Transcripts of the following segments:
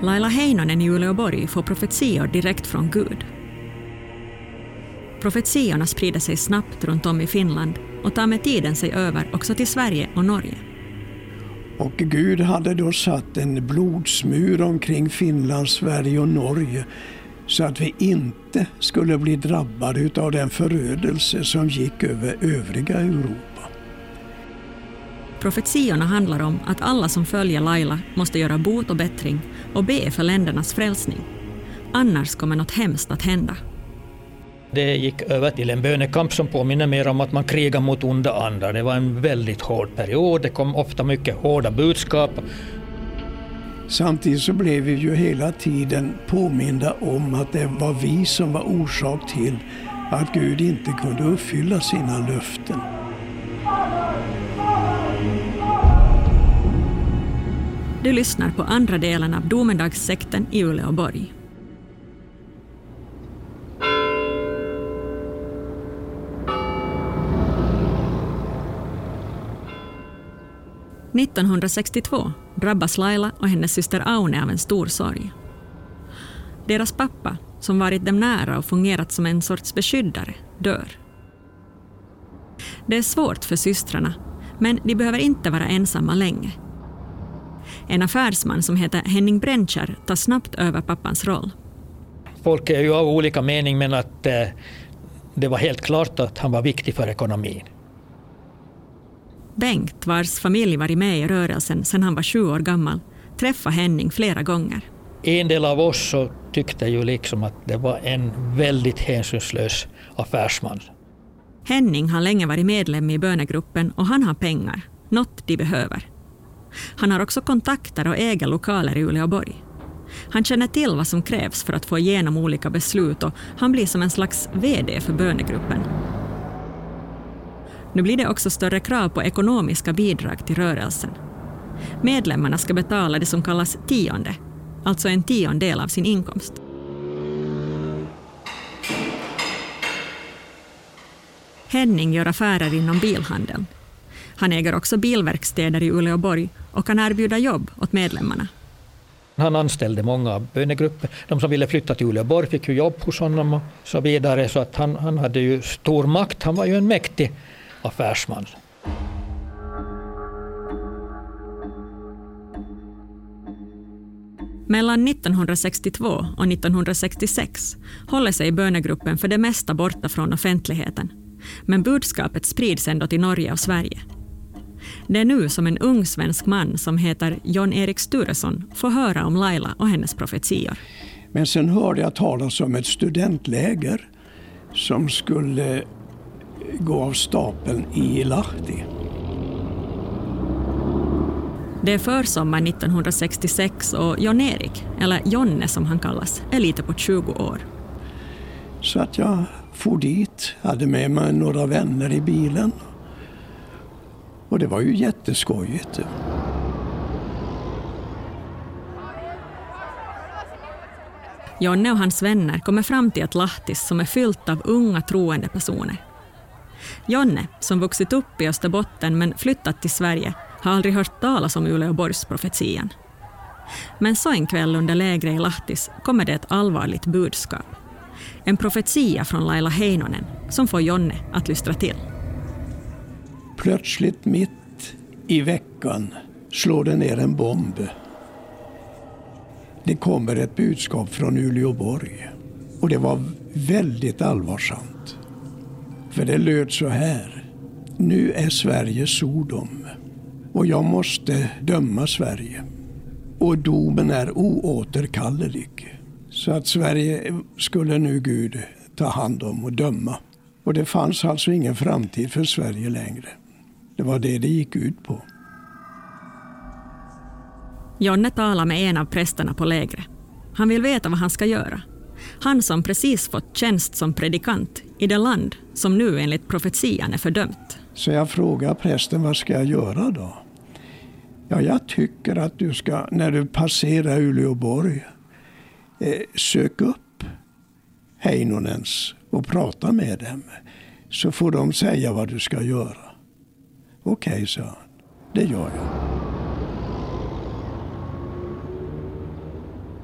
Laila Heinonen i Uleåborg får profetior direkt från Gud. Profetiorna sprider sig snabbt runt om i Finland och tar med tiden sig över också till Sverige och Norge. Och Gud hade då satt en blodsmur omkring Finland, Sverige och Norge så att vi inte skulle bli drabbade av den förödelse som gick över övriga Europa. Profetiorna handlar om att alla som följer Laila måste göra bot och bättring och be för ländernas frälsning. Annars kommer något hemskt att hända. Det gick över till en bönekamp som påminner mer om att man krigar mot onda andar. Det var en väldigt hård period. Det kom ofta mycket hårda budskap. Samtidigt så blev vi ju hela tiden påminda om att det var vi som var orsak till att Gud inte kunde uppfylla sina löften. Du lyssnar på andra delen av domedagssekten i Uleåborg. –1962 drabbas Laila och hennes syster Aune av en stor sorg. Deras pappa, som varit dem nära och fungerat som en sorts beskyddare, dör. Det är svårt för systrarna, men de behöver inte vara ensamma länge. En affärsman som heter Henning Brencher tar snabbt över pappans roll. Folk är ju av olika mening, men att det var helt klart att han var viktig för ekonomin. Bengt, vars familj varit med i rörelsen sedan han var 7 år gammal, träffade Henning flera gånger. En del av oss så tyckte ju liksom att det var en väldigt hänsynslös affärsman. Henning har länge varit medlem i bönegruppen och han har pengar, något de behöver. Han har också kontakter och äger lokaler i Uleåborg. Han känner till vad som krävs för att få igenom olika beslut och han blir som en slags vd för bönegruppen. Nu blir det också större krav på ekonomiska bidrag till rörelsen. Medlemmarna ska betala det som kallas tionde, alltså en 10% av sin inkomst. Henning gör affärer inom bilhandeln. Han äger också bilverkstäder i Uleåborg och kan erbjuda jobb åt medlemmarna. Han anställde många av bönegrupper. De som ville flytta till Uleåborg fick ju jobb hos honom och så vidare. Så att han hade ju stor makt. Han var ju en mäktig affärsman. Mellan 1962 och 1966 håller sig bönegruppen för det mesta borta från offentligheten. Men budskapet sprids ändå till Norge och Sverige. Det är nu som en ung svensk man som heter Jon-Erik Sturesson får höra om Laila och hennes profetior. Men sen hörde jag talas om ett studentläger som skulle gå av stapeln i Lahti. Det är försommar 1966 och Jon-Erik, eller Jonne som han kallas, är lite på 20 år. Så att jag for dit, hade med mig några vänner i bilen. Och det var ju jätteskojigt. Jonne och hans vänner kommer fram till ett Lahtis som är fyllt av unga troende personer. Jonne, som vuxit upp i Österbotten men flyttat till Sverige, har aldrig hört talas om Uleåborgs profetian. Men så en kväll under lägret i Lahtis kommer det ett allvarligt budskap. En profetia från Laila Heinonen som får Jonne att lystra till. Plötsligt mitt i veckan slår det ner en bomb. Det kommer ett budskap från Uleåborg. Och det var väldigt allvarsamt. För det löd så här. Nu är Sverige Sodom. Och jag måste döma Sverige. Och domen är oåterkallelig. Så att Sverige skulle nu Gud ta hand om och döma. Och det fanns alltså ingen framtid för Sverige längre. Det var det gick ut på. Jonne talar med en av prästerna på lägret. Han vill veta vad han ska göra. Han som precis fått tjänst som predikant i det land som nu enligt profetian är fördömt. Så jag frågar prästen, vad ska jag göra då? Ja, jag tycker att du ska, när du passerar Uleåborg, sök upp Heinonens och prata med dem. Så får de säga vad du ska göra. Okej, sa han. Det gör jag.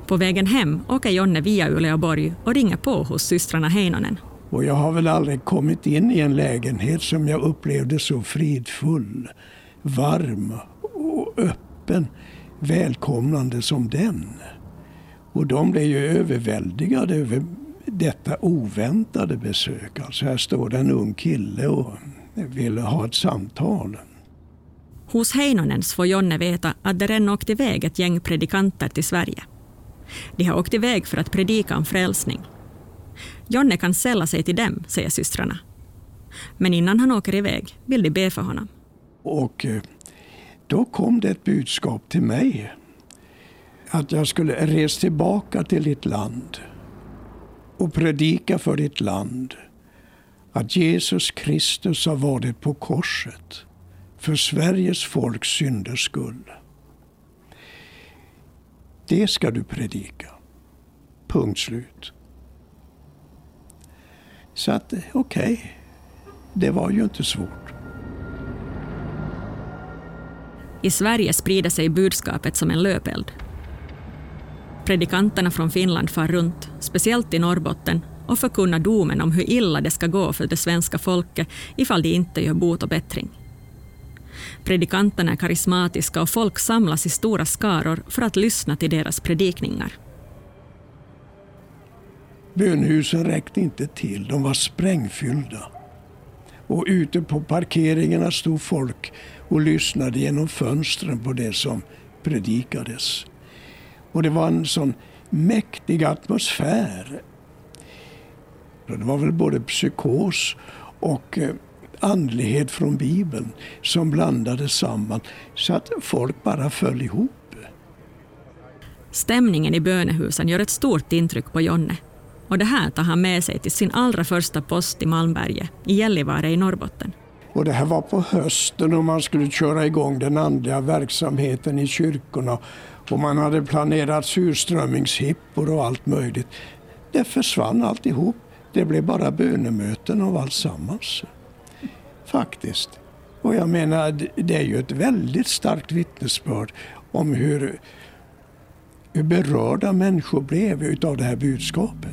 På vägen hem åker Jonne via Uleåborg och ringer på hos systrarna Heinonen. Och jag har väl aldrig kommit in i en lägenhet som jag upplevde så fridfull, varm och öppen, välkomnande som den. Och de blev ju överväldigade över detta oväntade besök. Alltså här står en ung kille och ville ha ett samtal. Hos Heinonens får Jonne veta att det redan åkt iväg ett gäng predikanter till Sverige. De har åkt iväg för att predika om frälsning. Jonne kan sälla sig till dem, säger systrarna. Men innan han åker iväg vill de be för honom. Och då kom det ett budskap till mig. Att jag skulle resa tillbaka till ditt land. Och predika för ditt land. Att Jesus Kristus har varit på korset. För Sveriges folks synders skull. Det ska du predika. Punkt slut. Så att okej, det var ju inte svårt. I Sverige sprider sig budskapet som en löpeld. Predikanterna från Finland far runt, speciellt i Norrbotten, och förkunnar domen om hur illa det ska gå för det svenska folket ifall de inte gör bot och bättring. Predikanterna är karismatiska och folk samlas i stora skaror för att lyssna till deras predikningar. Bönhusen räckte inte till, de var sprängfyllda. Och ute på parkeringarna stod folk och lyssnade genom fönstren på det som predikades. Och det var en sån mäktig atmosfär. Det var väl både psykos och andlighet från Bibeln som blandades samman så att folk bara föll ihop. Stämningen i bönehusen gör ett stort intryck på Jonne. Och det här tar han med sig till sin allra första post i Malmberget, i Gällivare i Norrbotten. Och det här var på hösten och man skulle köra igång den andliga verksamheten i kyrkorna. Och man hade planerat surströmmingshippor och allt möjligt. Det försvann alltihop. Det blev bara bönemöten av allsammans. Faktiskt. Och jag menar, det är ju ett väldigt starkt vittnesbörd om hur berörda människor blev utav det här budskapet.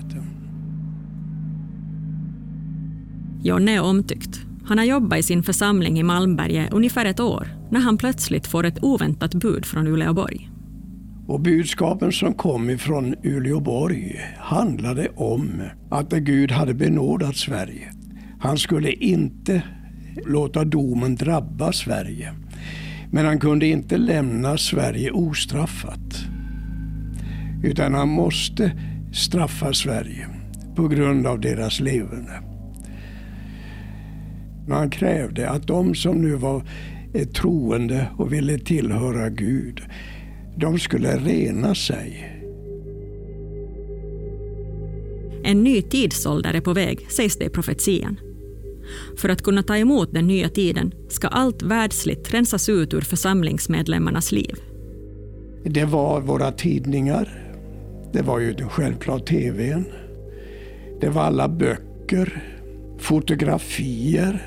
Jonne är omtyckt. Han har jobbat i sin församling i Malmberget ungefär ett år när han plötsligt får ett oväntat bud från Uleåborg. Och budskapen som kom ifrån Uleåborg handlade om att Gud hade benådat Sverige. Han skulle inte låta domen drabba Sverige. Men han kunde inte lämna Sverige ostraffat. Utan han måste straffa Sverige på grund av deras leverne. Han krävde att de som nu var troende och ville tillhöra Gud, de skulle rena sig. En ny tidsålder är på väg, sägs det i profetian. För att kunna ta emot den nya tiden ska allt världsligt rensas ut ur församlingsmedlemmarnas liv. Det var våra tidningar. Det var ju självklart tvn. Det var alla böcker, fotografier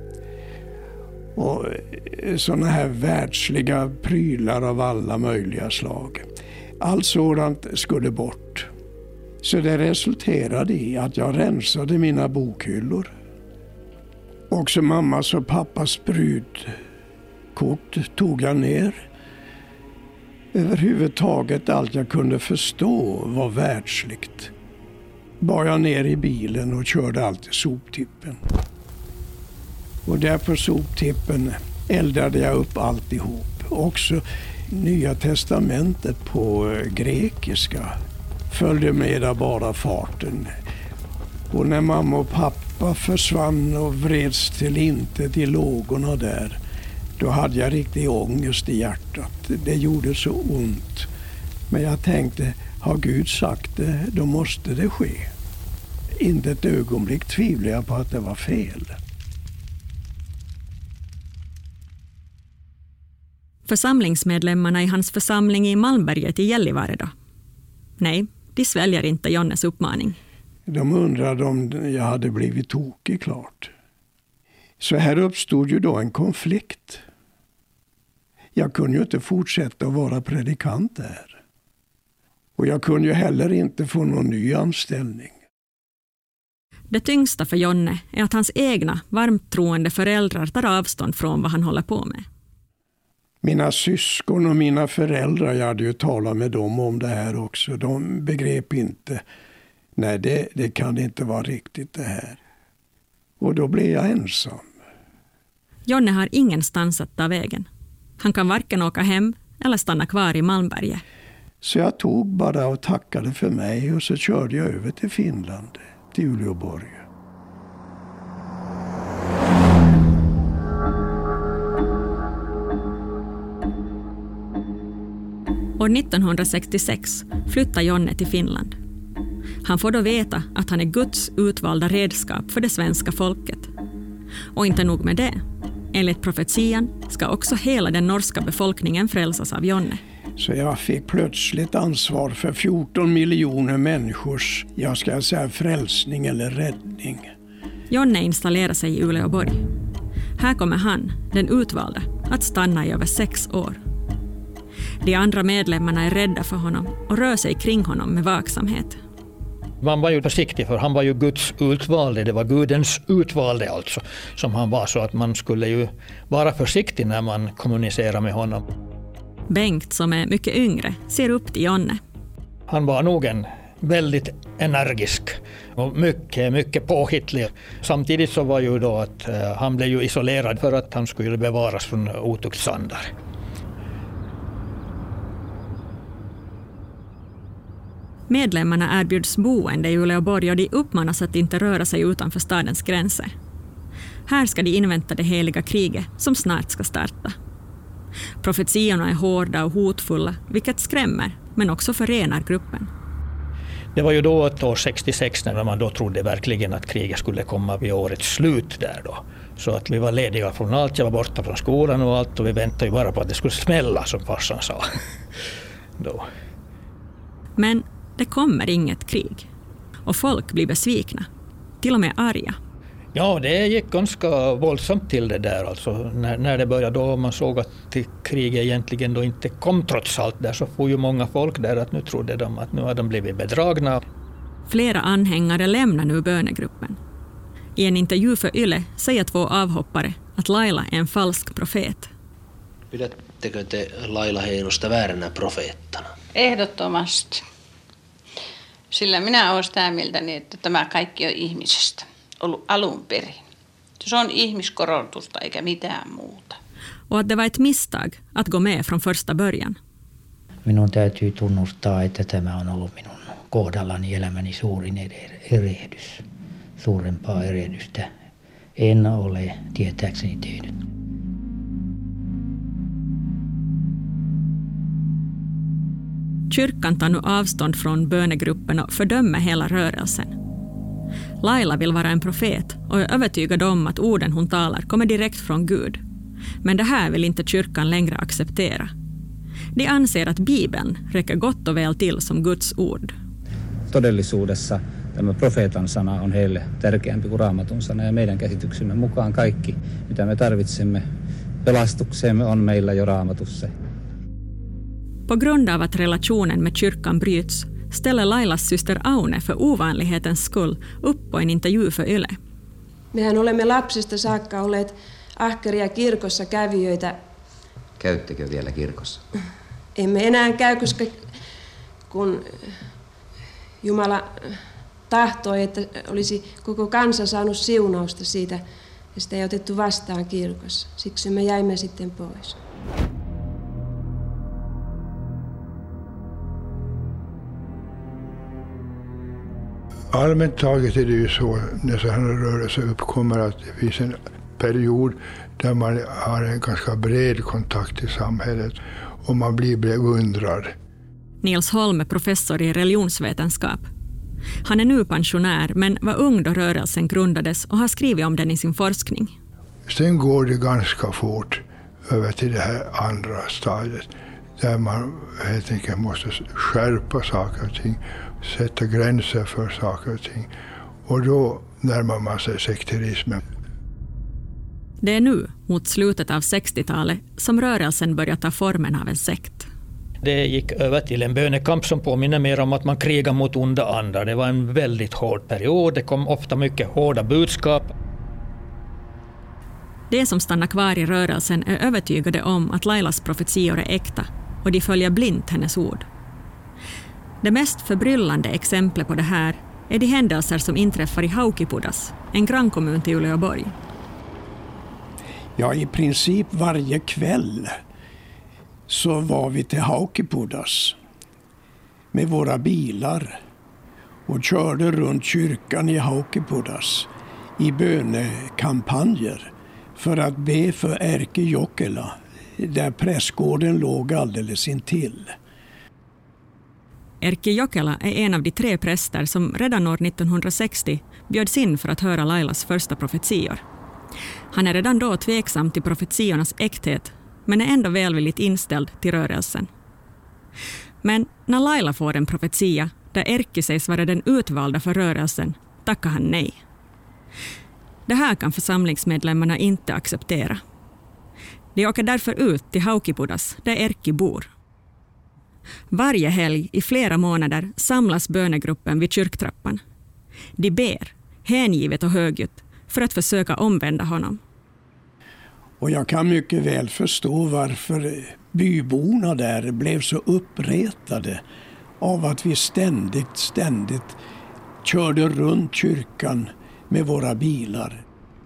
och sådana här världsliga prylar av alla möjliga slag. Allt sådant skulle bort. Så det resulterade i att jag rensade mina bokhyllor. Också mammas och pappas brudkort tog jag ner. Överhuvudtaget allt jag kunde förstå var världsligt. Bar jag ner i bilen och körde allt till soptippen. Och där på soptippen eldade jag upp alltihop. Också Nya testamentet på grekiska följde med av bara farten. Och när mamma och pappa försvann och vreds till intet i lågorna där, då hade jag riktig ångest i hjärtat. Det gjorde så ont. Men jag tänkte, har Gud sagt det, då måste det ske. Inte ett ögonblick tvivlar jag på att det var fel. Församlingsmedlemmarna i hans församling i Malmberget i Gällivare då? Nej, de sväljer inte Jonnes uppmaning. De undrade om jag hade blivit tokig, klart. Så här uppstod ju då en konflikt. Jag kunde ju inte fortsätta att vara predikant där. Och jag kunde ju heller inte få någon ny anställning. Det tyngsta för Jonne är att hans egna varmt troende föräldrar tar avstånd från vad han håller på med. Mina syskon och mina föräldrar, jag hade ju talat med dem om det här också. De begrep inte, nej det kan inte vara riktigt det här. Och då blev jag ensam. Jonne har ingenstans att ta vägen. Han kan varken åka hem eller stanna kvar i Malmberget. Så jag tog bara och tackade för mig och så körde jag över till Finland, till Uleåborg. År 1966 flyttar Jonne till Finland. Han får då veta att han är Guds utvalda redskap för det svenska folket. Och inte nog med det. Enligt profetian ska också hela den norska befolkningen frälsas av Jonne. Så jag fick plötsligt ansvar för 14 miljoner människors, jag ska säga frälsning eller räddning. Jonne installerar sig i Uleåborg. Här kommer han, den utvalda, att stanna i över 6 år. De andra medlemmarna är rädda för honom och rör sig kring honom med vaksamhet. Man var ju försiktig för han var ju Guds utvalde, det var Gudens utvalde alltså som han var, så att man skulle ju vara försiktig när man kommunicerar med honom. Bengt, som är mycket yngre, ser upp till Jonne. Han var nog en väldigt energisk och mycket påhittlig. Samtidigt så var ju då att han blev ju isolerad för att han skulle bevaras från otuktsandar. Medlemmarna erbjuds boende i Uleåborg och de uppmanas att inte röra sig utanför stadens gränser. Här ska de invänta det heliga kriget som snart ska starta. Profetiorna är hårda och hotfulla, vilket skrämmer, men också förenar gruppen. Det var ju då år 66 när man då trodde verkligen att kriget skulle komma vid årets slut där då. Så att vi var lediga från allt, jag var borta från skolan och allt, och vi väntade ju bara på att det skulle smälla, som farsan sa. Då. Men det kommer inget krig. Och folk blir besvikna. Till och med arga. Ja, det gick ganska våldsamt till det där. Alltså, när det började då man såg att kriget egentligen då inte kom trots allt där, så får ju många folk där att nu trodde de att nu har de blivit bedragna. Flera anhängare lämnar nu bönegruppen. I en intervju för Yle säger 2 avhoppare att Laila är en falsk profet. Pidättekö te Laila Heinosta vääränä profeettana? Ehdottomasti. Sillä minä olen sitä mieltä, että tämä kaikki on ihmisestä ollut alun perin. Se on ihmiskorotusta eikä mitään muuta. Och att det var ett misstag att gå med från första början. Minun täytyy tunnustaa, että tämä on ollut minun kohdallani elämäni suurin erehdys. Suurempaa erehdystä en ole tietääkseni tehnyt. Kyrkan tar nu avstånd från bönegruppen och fördömer hela rörelsen. Laila vill vara en profet och är övertygad om att orden hon talar kommer direkt från Gud. Men det här vill inte kyrkan längre acceptera. De anser att Bibeln räcker gott och väl till som Guds ord. Todellisuudessa tämä profeetan sana on heille tärkeämpi kuin Raamatun sana, ja meidän käsityksemme mukaan kaikki, mitä me tarvitsemme pelastukseemme, on meillä jo Raamatussa. På grund av att relationen med kyrkan bryts ställer Lailas syster Aune för ovanlighetens skull upp på en intervju för Yle. Mehän olemme lapsesta saakka olleet ahkeria kirkossa kävijöitä. Käyttekö vielä kirkossa? Emme enää käy, koska kun Jumala tahtoi, että olisi koko kansa saanut siunausta siitä, ja sitä ei otettu vastaan kirkossa. Siksi me jäimme sitten pois. Allmänt taget är det ju så när sådana rörelser uppkommer att det finns en period där man har en ganska bred kontakt i samhället och man blir beundrad. Nils Holm är professor i religionsvetenskap. Han är nu pensionär men var ung då rörelsen grundades och har skrivit om den i sin forskning. Sen går det ganska fort över till det här andra stadiet där man helt enkelt måste skärpa saker och ting, sätta gränser för saker och ting. Och då närmar man sig sekterismen. Det är nu, mot slutet av 60-talet, som rörelsen börjar ta formen av en sekt. Det gick över till en bönekamp som påminner mer om att man krigar mot onda andar. Det var en väldigt hård period. Det kom ofta mycket hårda budskap. De som stannar kvar i rörelsen är övertygade om att Lailas profetior är äkta och de följer blint hennes ord. Det mest förbryllande exemplet på det här är de händelser som inträffar i Haukipudas, en grannkommun till Uleåborg. Ja, i princip varje kväll så var vi till Haukipudas med våra bilar och körde runt kyrkan i Haukipudas i bönekampanjer för att be för Erkki Jokela, där prästgården låg alldeles intill. Erkki Jokela är en av de 3 präster som redan år 1960 bjöds in för att höra Lailas första profetior. Han är redan då tveksam till profetiornas äkthet, men är ändå välvilligt inställd till rörelsen. Men när Laila får en profetia där Erkki sägs vara den utvalda för rörelsen, tackar han nej. Det här kan församlingsmedlemmarna inte acceptera. De åker därför ut till Haukipudas, där Erkki bor. Varje helg i flera månader samlas bönegruppen vid kyrktrappan. De ber, hängivet och högljutt, för att försöka omvända honom. Och jag kan mycket väl förstå varför byborna där blev så uppretade av att vi ständigt körde runt kyrkan med våra bilar.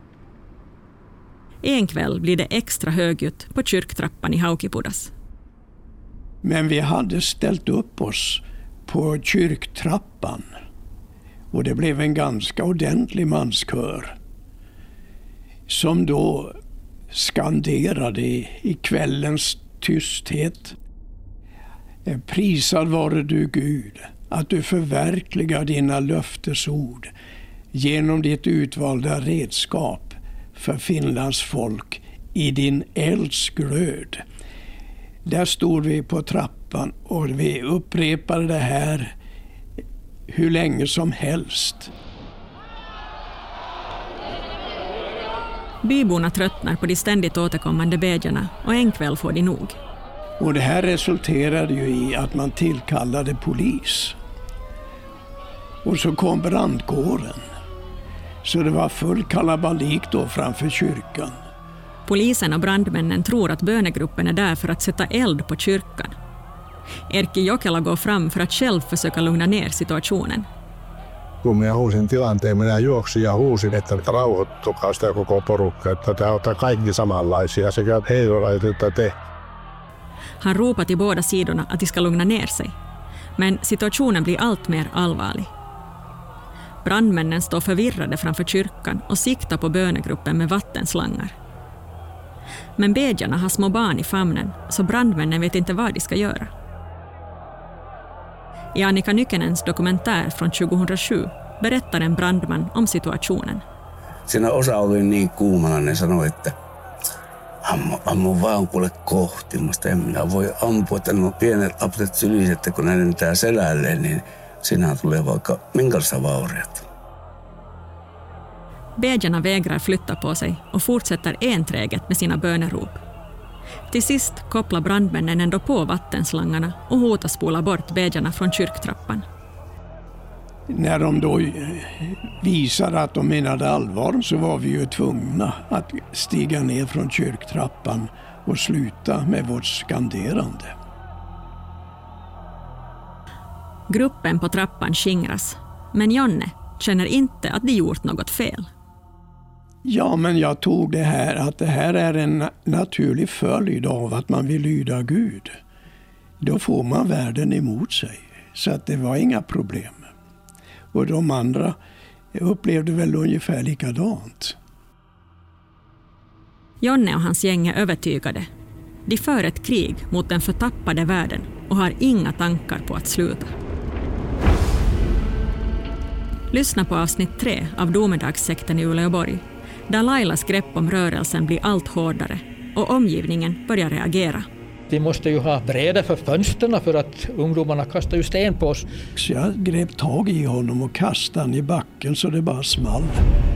En kväll blir det extra högljutt på kyrktrappan i Haukipudas. Men vi hade ställt upp oss på kyrktrappan och det blev en ganska ordentlig manskör som då skanderade i kvällens tysthet. Prisad vare du Gud, att du förverkligar dina löftesord genom ditt utvalda redskap för Finlands folk i din eldsglöd. Där stod vi på trappan och vi upprepade det här hur länge som helst. Byborna tröttnar på de ständigt återkommande bedjarna och en kväll får de nog. Och det här resulterade ju i att man tillkallade polis. Och så kom brandkåren. Så det var full kalabalik då framför kyrkan. Polisen och brandmännen tror att bönegruppen är där för att sätta eld på kyrkan. Erkki Jokela går fram för att själv försöka lugna ner situationen. Kun minä huusin tilanteen, minä juoksin ja huusin, että rauhoittukaa sitä koko porukkaa, että te olette kaikki samanlaisia, sekä heillä että te. Han ropar till båda sidorna att de ska lugna ner sig, men situationen blir allt mer allvarlig. Brandmännen står förvirrade framför kyrkan och siktar på bönegruppen med vattenslangar. Men bedjarna har små barn i famnen, så brandmännen vet inte vad de ska göra. I Annika Nykänens dokumentär från 2007 berättar en brandman om situationen. Siinä osa oli niin kuumana, ne sanoi, että ammu vaan kuule kohti, mutta en minä voi ampua, että ne on pienet lapset sylissä, että kun ne lentää selälleen, niin siinä tulee vaikka minkälaista vauriota. Bedjarna vägrar flytta på sig och fortsätter enträget med sina bönerop. Till sist kopplar brandmännen ändå på vattenslangarna och hotar spola bort bedjarna från kyrktrappan. När de då visade att de menade allvar så var vi ju tvungna att stiga ner från kyrktrappan och sluta med vårt skanderande. Gruppen på trappan skingras, men Jonne känner inte att de gjort något fel. Ja, men jag tog det här att det här är en naturlig följd av att man vill lyda Gud. Då får man världen emot sig, så att det var inga problem. Och de andra upplevde väl ungefär likadant. Jonne och hans gäng är övertygade. De för ett krig mot den förtappade världen och har inga tankar på att sluta. Lyssna på avsnitt 3 av Domedagssekten i Uleåborg, där Lailas grepp om rörelsen blir allt hårdare och omgivningen börjar reagera. Vi måste ju ha brädor för fönsterna för att ungdomarna kastar ju sten på oss. Så jag grep tag i honom och kastade han i backen så det bara small.